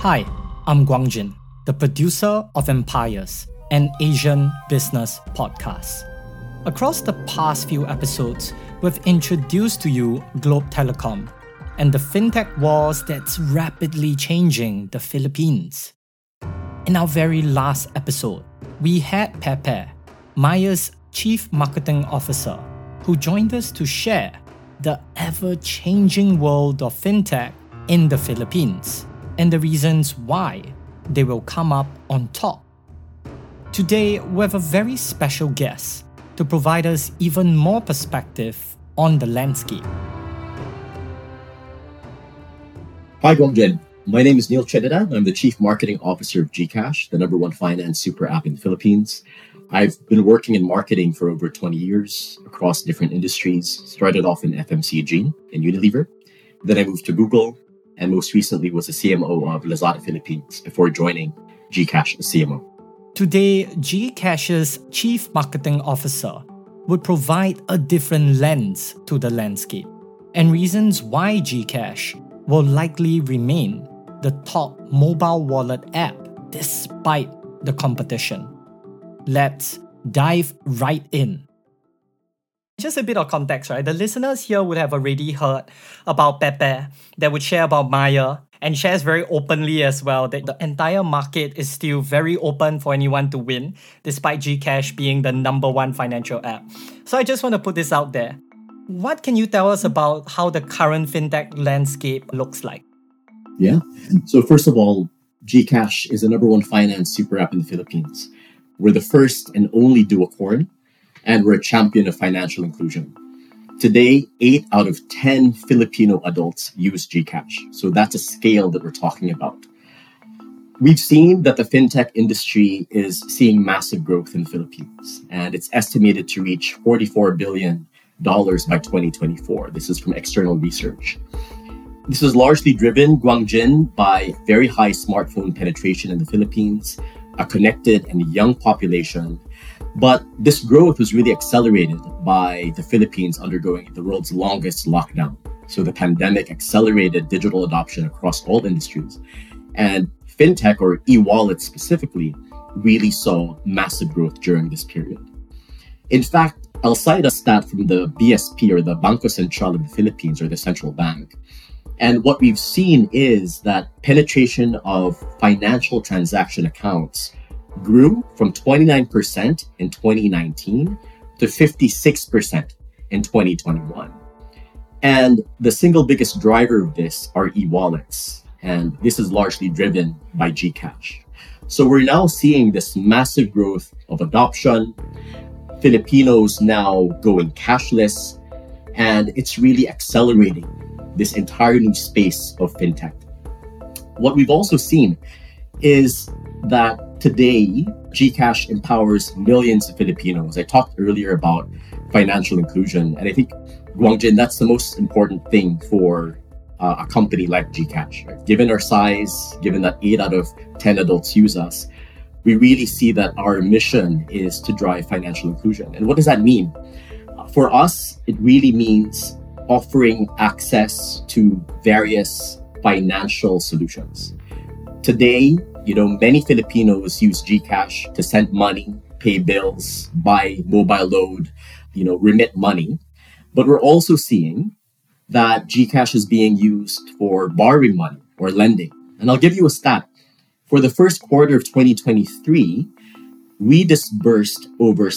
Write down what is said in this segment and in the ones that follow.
Hi, I'm Guangjin, the producer of Empires, an Asian business podcast. Across the past few episodes, we've introduced to you Globe Telecom and the fintech wars that's rapidly changing the Philippines. In our very last episode, we had Pepe, Maya's Chief Marketing Officer, who joined us to share the ever-changing world of fintech in the Philippines and the reasons why they will come up on top. Today, we have a very special guest to provide us even more perspective on the landscape. Hi, Guangjin. My name is Neil Trinidad. I'm the Chief Marketing Officer of GCash, the number one finance super app in the Philippines. I've been working in marketing for over 20 years across different industries. Started off in FMCG in Unilever. Then I moved to Google, and most recently was the CMO of Lazada Philippines before joining GCash as CMO. Today, GCash's Chief Marketing Officer would provide a different lens to the landscape and reasons why GCash will likely remain the top mobile wallet app despite the competition. Let's dive right in. Just a bit of context, right? The listeners here would have already heard about Pepe that would share about Maya and shares very openly as well that the entire market is still very open for anyone to win, despite GCash being the number one financial app. So I just want to put this out there. What can you tell us about how the current fintech landscape looks like? Yeah. So first of all, GCash is the number one finance super app in the Philippines. We're the first and only duocorn, and we're a champion of financial inclusion. Today, 8 out of 10 Filipino adults use GCash. So that's a scale that we're talking about. We've seen that the fintech industry is seeing massive growth in the Philippines, and it's estimated to reach $44 billion by 2024. This is from external research. This is largely driven, Guangjin, by very high smartphone penetration in the Philippines, a connected and young population. But this growth was really accelerated by the Philippines undergoing the world's longest lockdown. So the pandemic accelerated digital adoption across all industries. And fintech, or e-wallets specifically, really saw massive growth during this period. In fact, I'll cite a stat from the BSP, or the Bangko Sentral of the Philippines, or the central bank. And what we've seen is that penetration of financial transaction accounts grew from 29% in 2019 to 56% in 2021. And the single biggest driver of this are e-wallets. And this is largely driven by GCash. So we're now seeing this massive growth of adoption, Filipinos now going cashless, and it's really accelerating this entire new space of fintech. What we've also seen is that today, GCash empowers millions of Filipinos. I talked earlier about financial inclusion, and I think, Guangjin, that's the most important thing for a company like GCash. Right? Given our size, given that 8 out of 10 adults use us, we really see that our mission is to drive financial inclusion. And what does that mean? For us, it really means offering access to various financial solutions. Today, many Filipinos use GCash to send money, pay bills, buy mobile load, remit money. But we're also seeing that GCash is being used for borrowing money or lending. And I'll give you a stat. For the first quarter of 2023, we disbursed over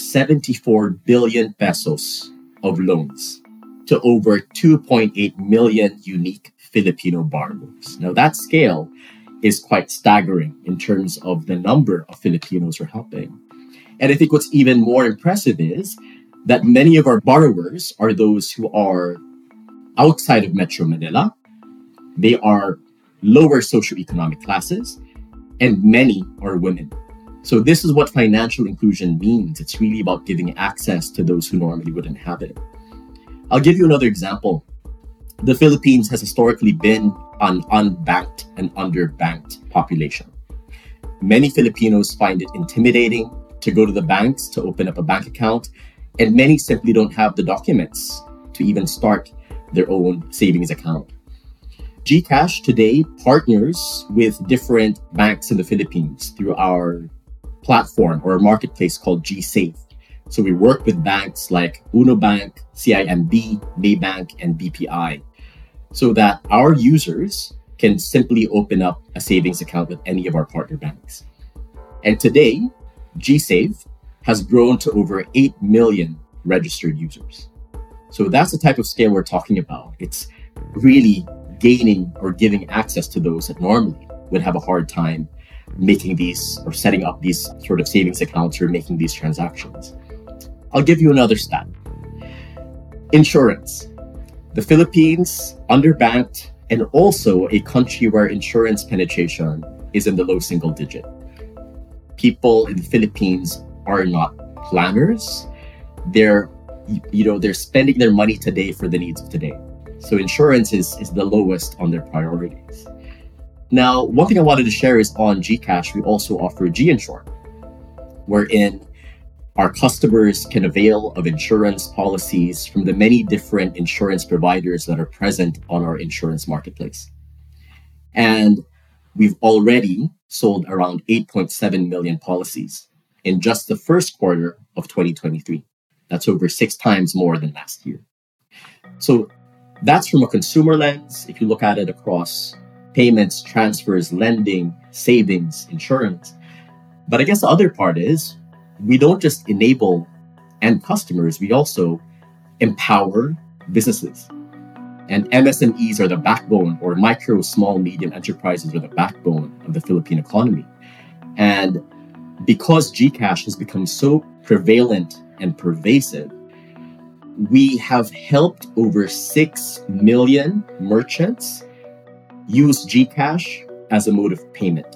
74 billion pesos of loans to over 2.8 million unique Filipino borrowers. Now, that scale is quite staggering in terms of the number of Filipinos we're helping. And I think what's even more impressive is that many of our borrowers are those who are outside of Metro Manila. They are lower socioeconomic classes, and many are women. So this is what financial inclusion means. It's really about giving access to those who normally wouldn't have it. I'll give you another example. The Philippines has historically been an unbanked and underbanked population. Many Filipinos find it intimidating to go to the banks to open up a bank account, and many simply don't have the documents to even start their own savings account. GCash today partners with different banks in the Philippines through our platform or marketplace called GSave. So we work with banks like Uno Bank, CIMB, Maybank, and BPI so that our users can simply open up a savings account with any of our partner banks. And today, GSave has grown to over 8 million registered users. So that's the type of scale we're talking about. It's really gaining or giving access to those that normally would have a hard time making these or setting up these sort of savings accounts or making these transactions. I'll give you another stat. Insurance. The Philippines, underbanked, and also a country where insurance penetration is in the low single digit. People in the Philippines are not planners. They're spending their money today for the needs of today. So insurance is the lowest on their priorities. Now, one thing I wanted to share is on GCash, we also offer GInsure, wherein our customers can avail of insurance policies from the many different insurance providers that are present on our insurance marketplace. And we've already sold around 8.7 million policies in just the first quarter of 2023. That's over 6 times more than last year. So that's from a consumer lens. If you look at it across payments, transfers, lending, savings, insurance. But I guess the other part is we don't just enable end customers, we also empower businesses. And MSMEs are the backbone, or micro, small, medium enterprises are the backbone of the Philippine economy. And because GCash has become so prevalent and pervasive, we have helped over 6 million merchants use GCash as a mode of payment.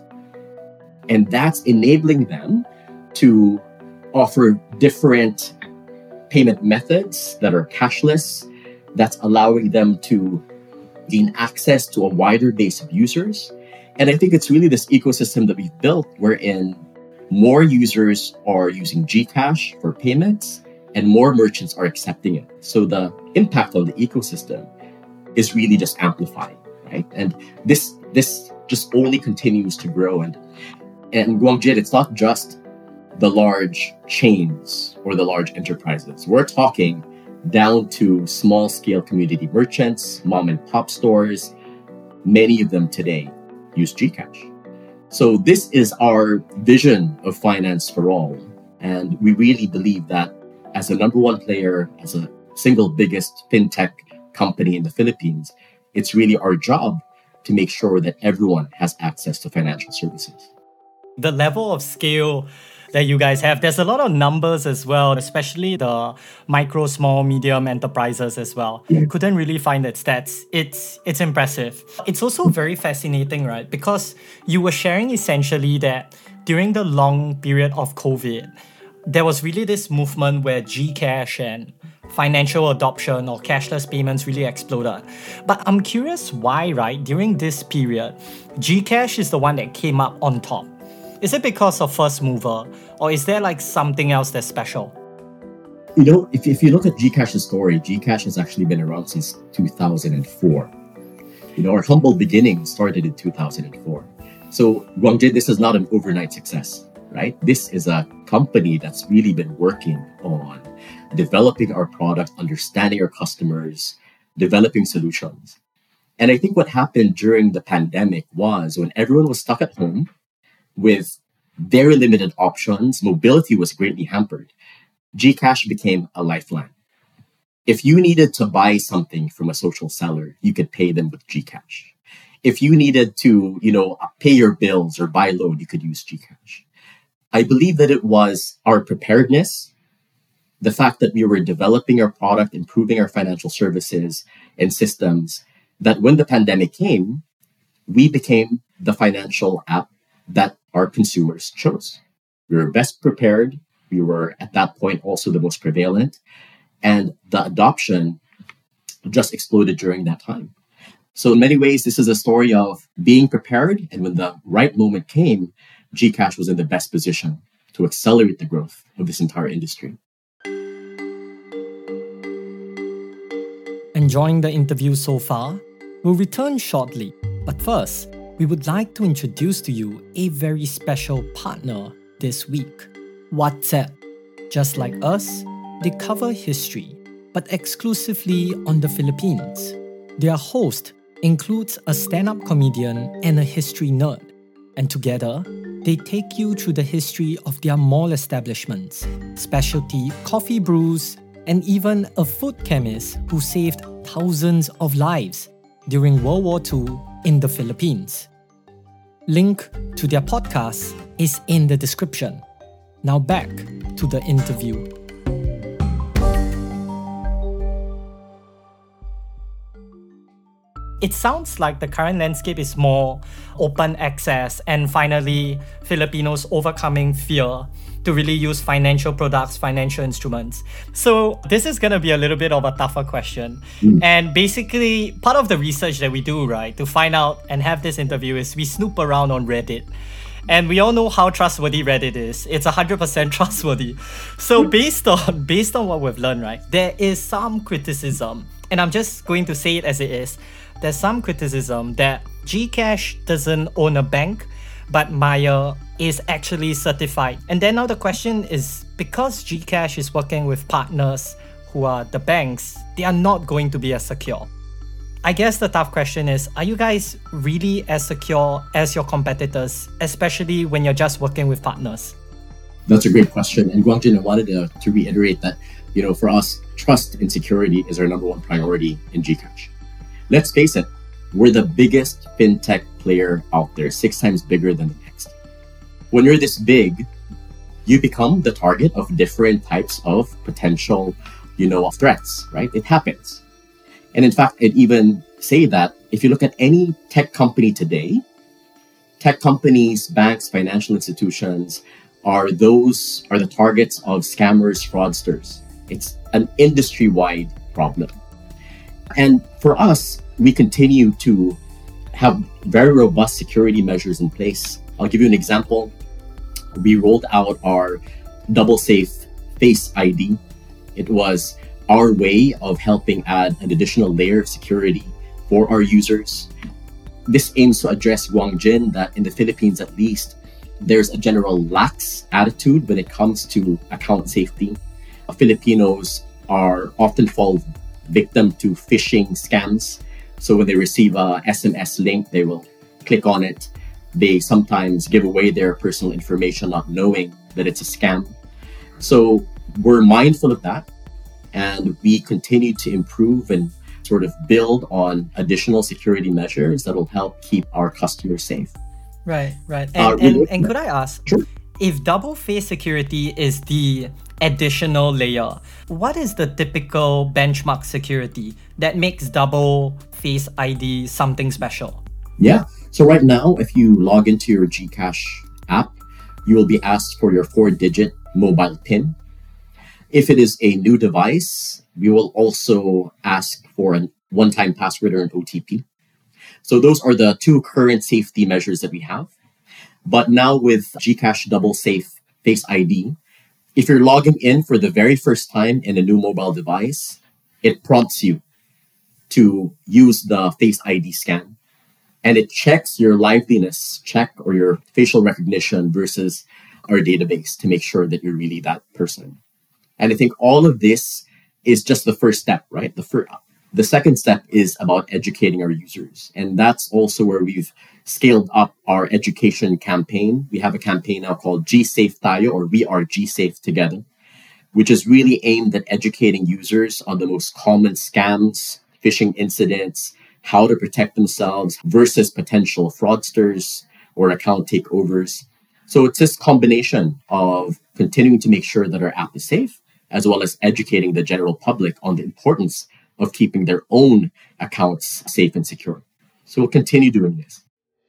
And that's enabling them to offer different payment methods that are cashless. That's allowing them to gain access to a wider base of users. And I think it's really this ecosystem that we've built wherein more users are using GCash for payments and more merchants are accepting it. So the impact on the ecosystem is really just amplified, right? And this just only continues to grow. And Guangjit, it's not just the large chains or the large enterprises. We're talking down to small scale community merchants, mom and pop stores. Many of them today use GCash. So this is our vision of finance for all. And we really believe that as a number one player, as a single biggest fintech company in the Philippines, it's really our job to make sure that everyone has access to financial services. The level of scale that you guys have, there's a lot of numbers as well, especially the micro, small, medium enterprises as well. Couldn't really find that stats. It's impressive. It's also very fascinating, right? Because you were sharing essentially that during the long period of COVID, there was really this movement where GCash and financial adoption or cashless payments really exploded. But I'm curious why, right, during this period, GCash is the one that came up on top. Is it because of first mover, or is there like something else that's special? You know, if you look at GCash's story, GCash has actually been around since 2004. You know, our humble beginnings started in 2004. So, Guangjit, this is not an overnight success, right? This is a company that's really been working on developing our product, understanding our customers, developing solutions. And I think what happened during the pandemic was when everyone was stuck at home with very limited options, mobility was greatly hampered. GCash became a lifeline. If you needed to buy something from a social seller, you could pay them with GCash. If you needed to, pay your bills or buy loan, you could use GCash. I believe that it was our preparedness, the fact that we were developing our product, improving our financial services and systems, that when the pandemic came, we became the financial app that our consumers chose. We were best prepared. We were at that point also the most prevalent. And the adoption just exploded during that time. So in many ways, this is a story of being prepared. And when the right moment came, GCash was in the best position to accelerate the growth of this entire industry. Enjoying the interview so far? We'll return shortly, but first, we would like to introduce to you a very special partner this week, WhatsApp. Just like us, they cover history, but exclusively on the Philippines. Their host includes a stand-up comedian and a history nerd, and together, they take you through the history of their mall establishments, specialty coffee brews, and even a food chemist who saved thousands of lives during World War II in the Philippines. Link to their podcast is in the description. Now back to the interview. It sounds like the current landscape is more open access and finally Filipinos overcoming fear to really use financial products, financial instruments. So this is going to be a little bit of a tougher question. And basically, part of the research that we do, right, to find out and have this interview is we snoop around on Reddit. And we all know how trustworthy Reddit is. It's 100% trustworthy. So based on what we've learned, right, there is some criticism, and I'm just going to say it as it is. There's some criticism that GCash doesn't own a bank, but Maya is actually certified. And then now the question is, because GCash is working with partners who are the banks, they are not going to be as secure. I guess the tough question is, are you guys really as secure as your competitors, especially when you're just working with partners? That's a great question. And Guangjin, I wanted to reiterate that, for us, trust and security is our number one priority in GCash. Let's face it, we're the biggest fintech player out there, 6 times bigger than the next. When you're this big, you become the target of different types of potential, threats, right? It happens. And in fact, I'd even say that if you look at any tech company today, tech companies, banks, financial institutions are the targets of scammers, fraudsters. It's an industry-wide problem. And for us, we continue to have very robust security measures in place. I'll give you an example. We rolled out our Double Safe Face ID. It was our way of helping add an additional layer of security for our users. This aims to address, Guangjin, that in the Philippines at least, there's a general lax attitude when it comes to account safety. Filipinos are often fall victim to phishing scams. So when they receive a SMS link, they will click on it. They sometimes give away their personal information, not knowing that it's a scam. So we're mindful of that. And we continue to improve and sort of build on additional security measures that will help keep our customers safe. Right. And could I ask, sure, if double face security is the additional layer, what is the typical benchmark security that makes double face ID something special? Yeah. So right now, if you log into your GCash app, you will be asked for your 4-digit mobile PIN. If it is a new device, we will also ask for a one-time password or an OTP. So those are the 2 current safety measures that we have. But now with GCash Double Safe Face ID, if you're logging in for the very first time in a new mobile device, it prompts you to use the Face ID scan. And it checks your liveliness check or your facial recognition versus our database to make sure that you're really that person. And I think all of this is just the first step, right? The second step is about educating our users. And that's also where we've scaled up our education campaign. We have a campaign now called G-Safe Tayo, or We Are G-Safe Together, which is really aimed at educating users on the most common scams, phishing incidents, how to protect themselves versus potential fraudsters or account takeovers. So it's this combination of continuing to make sure that our app is safe, as well as educating the general public on the importance of keeping their own accounts safe and secure. So we'll continue doing this.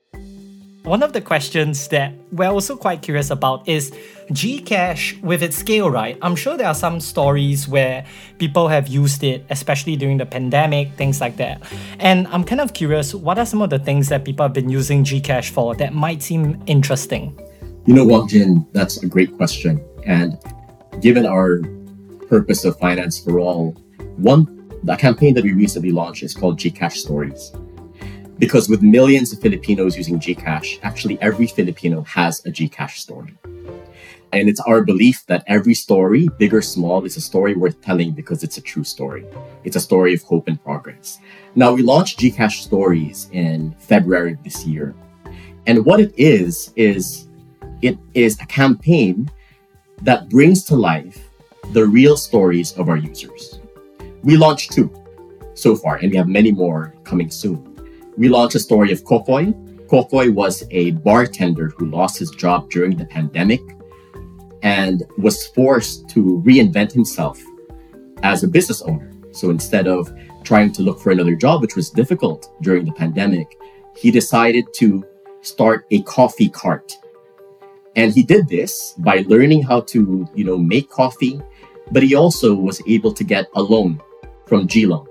One of the questions that we're also quite curious about is GCash with its scale, right? I'm sure there are some stories where people have used it, especially during the pandemic, things like that. And I'm kind of curious, what are some of the things that people have been using GCash for that might seem interesting? Guangjin, that's a great question. And given our purpose of Finance for All, the campaign that we recently launched is called GCash Stories. Because with millions of Filipinos using GCash, actually every Filipino has a GCash story. And it's our belief that every story, big or small, is a story worth telling because it's a true story. It's a story of hope and progress. Now, we launched GCash Stories in February of this year. And what it is it is a campaign that brings to life the real stories of our users. We launched 2 so far, and we have many more coming soon. We launched a story of Kokoy. Kokoy was a bartender who lost his job during the pandemic and was forced to reinvent himself as a business owner. So instead of trying to look for another job, which was difficult during the pandemic, he decided to start a coffee cart. And he did this by learning how to, make coffee, but he also was able to get a loan from GLoan,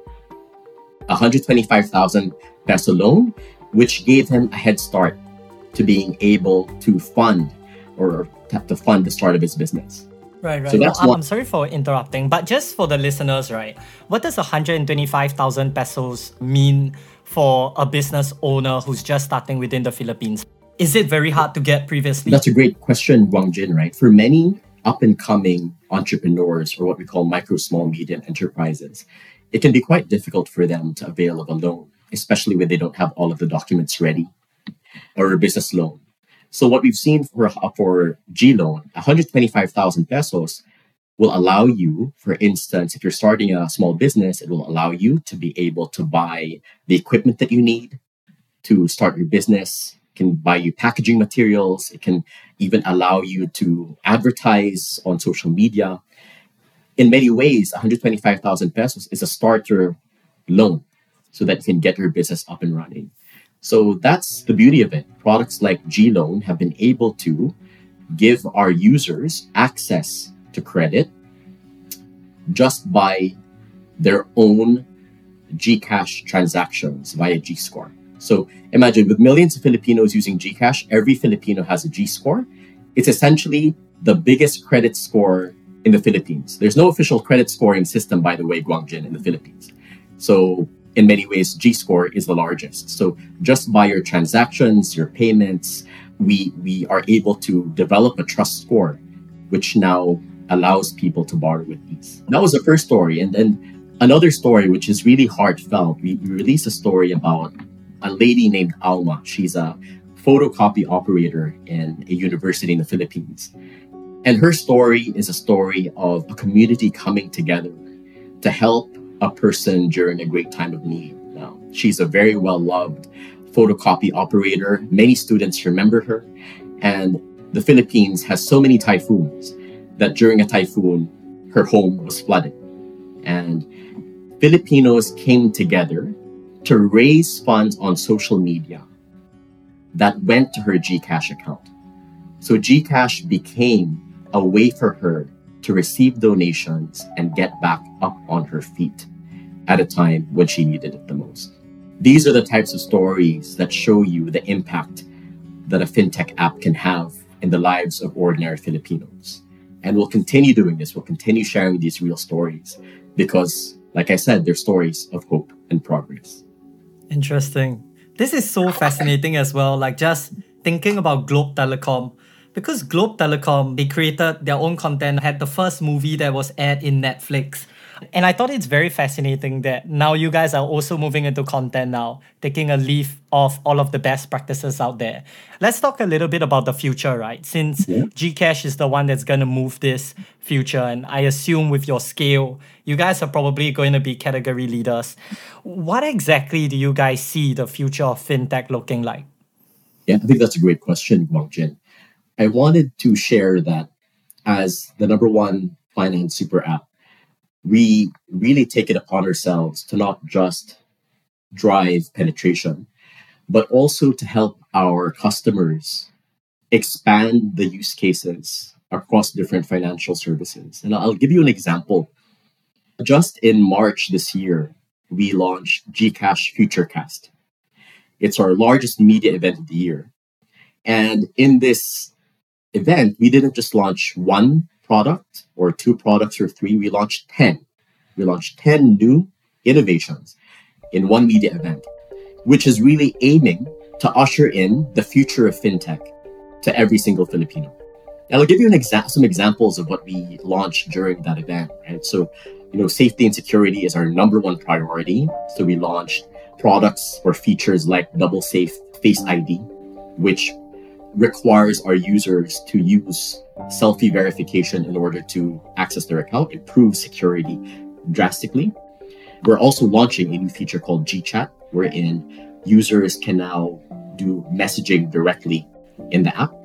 125,000 peso loan, which gave him a head start to being able to fund the start of his business. Right. So that's I'm sorry for interrupting, but just for the listeners, right? What does 125,000 pesos mean for a business owner who's just starting within the Philippines? Is it very hard to get previously? That's a great question, Guangjin, right? For many up-and-coming entrepreneurs, or what we call micro, small, medium enterprises, it can be quite difficult for them to avail of a loan, especially when they don't have all of the documents ready, or a business loan. So what we've seen for GLoan, 125,000 pesos will allow you, for instance, if you're starting a small business, it will allow you to be able to buy the equipment that you need to start your business. It can buy you packaging materials. It can even allow you to advertise on social media. In many ways, 125,000 pesos is a starter loan so that you can get your business up and running. So that's the beauty of it. Products like GLoan have been able to give our users access to credit just by their own GCash transactions via GScore. So imagine with millions of Filipinos using GCash, every Filipino has a GScore. It's essentially the biggest credit score in the Philippines. There's no official credit scoring system, by the way, Guangjin, in the Philippines. So in many ways, GScore is the largest. So just by your transactions, your payments, we are able to develop a trust score, which now allows people to borrow with ease. That was the first story. And then another story, which is really heartfelt, we released a story about a lady named Alma. She's a photocopy operator in a university in the Philippines. And her story is a story of a community coming together to help a person during a great time of need. Now, she's a very well-loved photocopy operator. Many students remember her. And the Philippines has so many typhoons that during a typhoon, her home was flooded. And Filipinos came together to raise funds on social media that went to her GCash account. So GCash became a way for her to receive donations and get back up on her feet at a time when she needed it the most. These are the types of stories that show you the impact that a fintech app can have in the lives of ordinary Filipinos. And we'll continue doing this. We'll continue sharing these real stories because, like I said, they're stories of hope and progress. Interesting. This is so fascinating as well. Like just thinking about Globe Telecom. Because Globe Telecom, they created their own content, had the first movie that was aired in Netflix. And I thought it's very fascinating that now you guys are also moving into content now, taking a leaf of all of the best practices out there. Let's talk a little bit about the future, right? Since GCash is the one that's going to move this future, and I assume with your scale, you guys are probably going to be category leaders. What exactly do you guys see the future of fintech looking like? Yeah, I think that's a great question, Guangjin. I wanted to share that as the number one finance super app, we really take it upon ourselves to not just drive penetration, but also to help our customers expand the use cases across different financial services. And I'll give you an example. Just in March this year, we launched GCash Futurecast. It's our largest media event of the year. And in this event, we didn't just launch one product or two products or three, we launched 10. We launched 10 new innovations in one media event. which is really aiming to usher in the future of fintech to every single Filipino. And I'll give you some examples of what we launched during that event. Right? So, safety and security is our number one priority. So we launched products or features like Double Safe Face ID, which requires our users to use selfie verification in order to access their account, improve security drastically. We're also launching a new feature called GChat, wherein users can now do messaging directly in the app.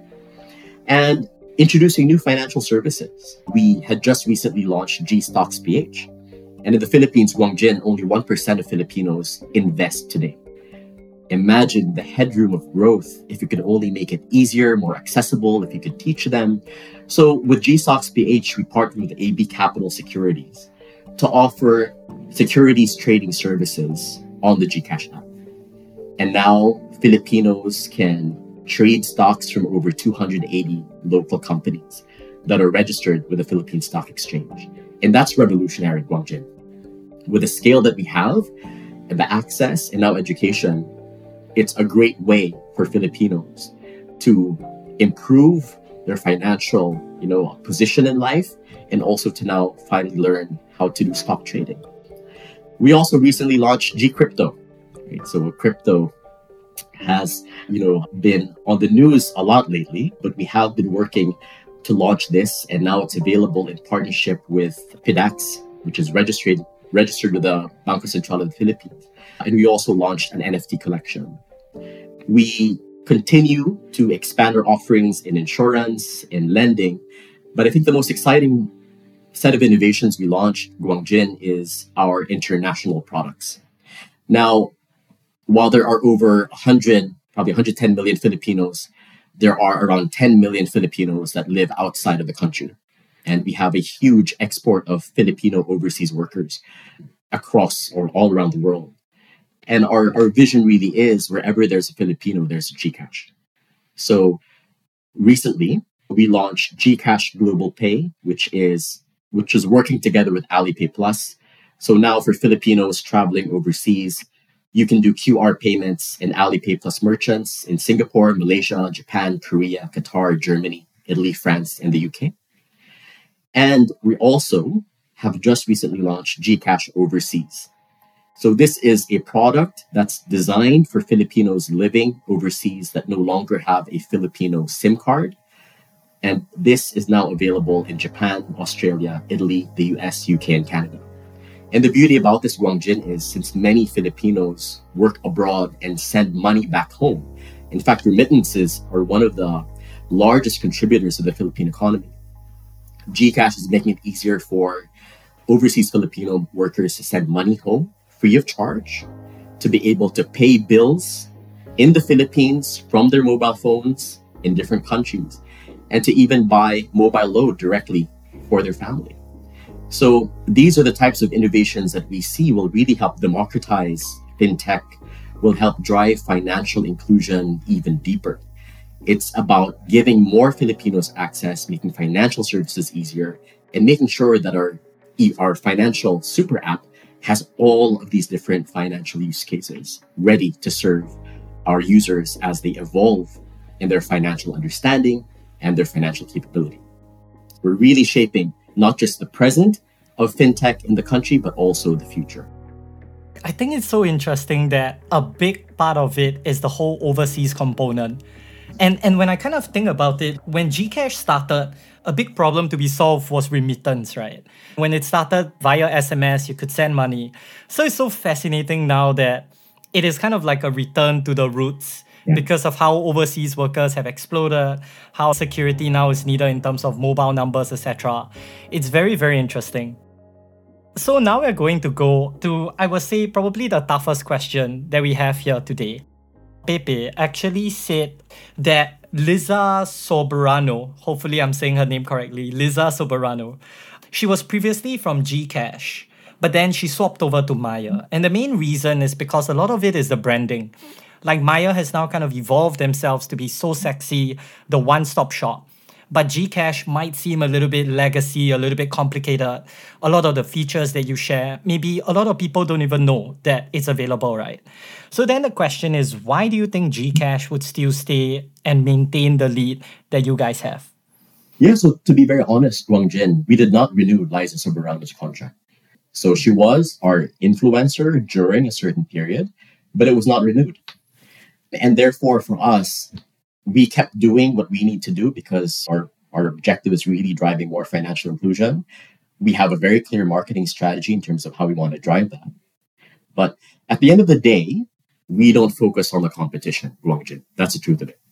And introducing new financial services. We had just recently launched GStocks PH. And in the Philippines, Guangjin, only 1% of Filipinos invest today. Imagine the headroom of growth if you could only make it easier, more accessible, if you could teach them. So with GStocks PH, we partnered with AB Capital Securities to offer securities trading services on the GCash app. And now Filipinos can trade stocks from over 280 local companies that are registered with the Philippine Stock Exchange. And that's revolutionary, Guangjin. With the scale that we have and the access and now education, it's a great way for Filipinos to improve their financial, position in life, and also to now finally learn how to do stock trading. We also recently launched GCrypto. Right? So crypto has, been on the news a lot lately, but we have been working to launch this, and now it's available in partnership with PDAX, which is registered with the Bangko Sentral of the Philippines. And we also launched an NFT collection. We continue to expand our offerings in insurance, in lending, but I think the most exciting set of innovations we launched, Guangjin, is our international products. Now, while there are over 110 million Filipinos, there are around 10 million Filipinos that live outside of the country. And we have a huge export of Filipino overseas workers across or all around the world. And our vision really is wherever there's a Filipino, there's a GCash. So recently, we launched GCash Global Pay, which is working together with Alipay Plus. So now for Filipinos traveling overseas, you can do QR payments in Alipay Plus merchants in Singapore, Malaysia, Japan, Korea, Qatar, Germany, Italy, France, and the UK. And we also have just recently launched GCash Overseas. So this is a product that's designed for Filipinos living overseas that no longer have a Filipino SIM card. And this is now available in Japan, Australia, Italy, the US, UK, and Canada. And the beauty about this, Guangjin, is since many Filipinos work abroad and send money back home, in fact, remittances are one of the largest contributors to the Philippine economy. GCash is making it easier for overseas Filipino workers to send money home free of charge, to be able to pay bills in the Philippines from their mobile phones in different countries, and to even buy mobile load directly for their family. So these are the types of innovations that we see will really help democratize fintech, will help drive financial inclusion even deeper. It's about giving more Filipinos access, making financial services easier, and making sure that our financial super app has all of these different financial use cases ready to serve our users as they evolve in their financial understanding and their financial capability. We're really shaping not just the present of fintech in the country, but also the future. I think it's so interesting that a big part of it is the whole overseas component. And when I kind of think about it, when GCash started, a big problem to be solved was remittance, right? When it started via SMS, you could send money. So it's so fascinating now that it is kind of like a return to the roots. Yeah. Because of how overseas workers have exploded, how security now is needed in terms of mobile numbers, etc. It's very, very interesting. So now we're going to go to, I would say, probably the toughest question that we have here today. Pepe actually said that Liza Soberano, hopefully I'm saying her name correctly, Liza Soberano, she was previously from GCash, but then she swapped over to Maya. And the main reason is because a lot of it is the branding. Like Maya has now kind of evolved themselves to be so sexy, the one-stop shop. but Gcash might seem a little bit legacy, a little bit complicated. A lot of the features that you share, maybe a lot of people don't even know that it's available, right? So then the question is, why do you think Gcash would still stay and maintain the lead that you guys have? Yeah, so to be very honest, Guangjin, we did not renew Liza Soberano's contract. So she was our influencer during a certain period, but it was not renewed. And therefore, for us, we kept doing what we need to do because our objective is really driving more financial inclusion. We have a very clear marketing strategy in terms of how we want to drive that. But at the end of the day, we don't focus on the competition, Guangjin. That's the truth of it.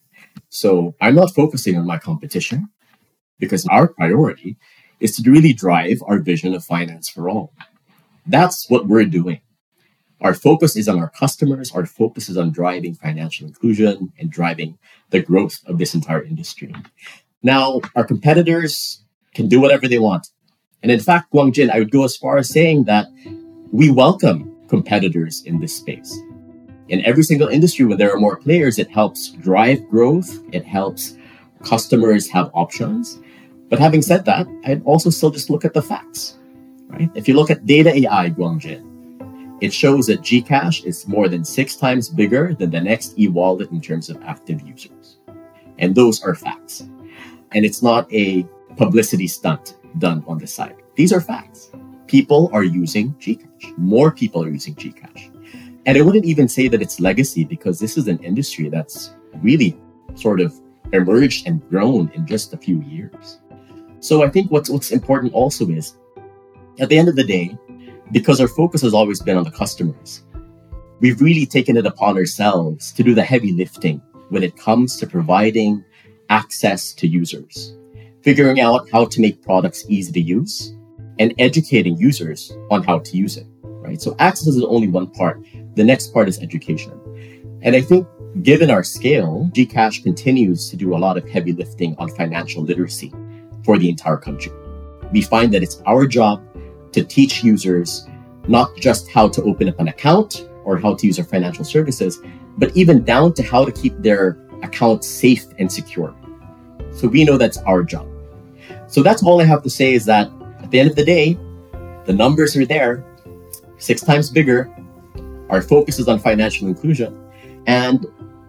So I'm not focusing on my competition because our priority is to really drive our vision of finance for all. That's what we're doing. Our focus is on our customers. Our focus is on driving financial inclusion and driving the growth of this entire industry. Now, our competitors can do whatever they want. And in fact, Guangjin, I would go as far as saying that we welcome competitors in this space. In every single industry, when there are more players, it helps drive growth. It helps customers have options. But having said that, I'd also still just look at the facts, right? If you look at data AI, Guangjin, it shows that Gcash is more than 6 times bigger than the next e-wallet in terms of active users. And those are facts. And it's not a publicity stunt done on the side. These are facts. People are using Gcash. More people are using Gcash. And I wouldn't even say that it's legacy because this is an industry that's really sort of emerged and grown in just a few years. So I think what's important also is, at the end of the day, because our focus has always been on the customers, we've really taken it upon ourselves to do the heavy lifting when it comes to providing access to users, figuring out how to make products easy to use, and educating users on how to use it, right? So access is only one part. The next part is education. And I think given our scale, Gcash continues to do a lot of heavy lifting on financial literacy for the entire country. We find that it's our job to teach users not just how to open up an account or how to use our financial services, but even down to how to keep their account safe and secure. So we know that's our job. So that's all I have to say is that at the end of the day, the numbers are there, 6 times bigger. Our focus is on financial inclusion. And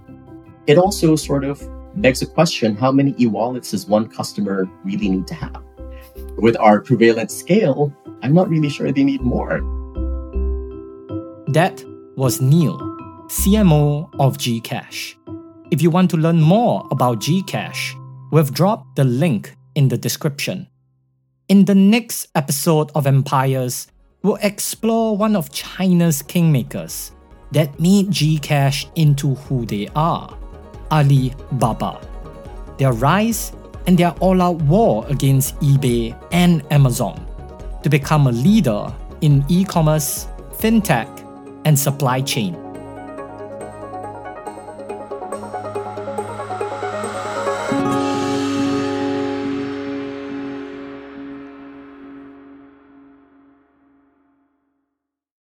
it also sort of begs a question, how many e-wallets does one customer really need to have? With our prevalent scale, I'm not really sure they need more. That was Neil, CMO of Gcash. If you want to learn more about Gcash, we've dropped the link in the description. In the next episode of Empires, we'll explore one of China's kingmakers that made Gcash into who they are, Alibaba. Their rise and their all-out war against eBay and Amazon to become a leader in e-commerce, fintech, and supply chain.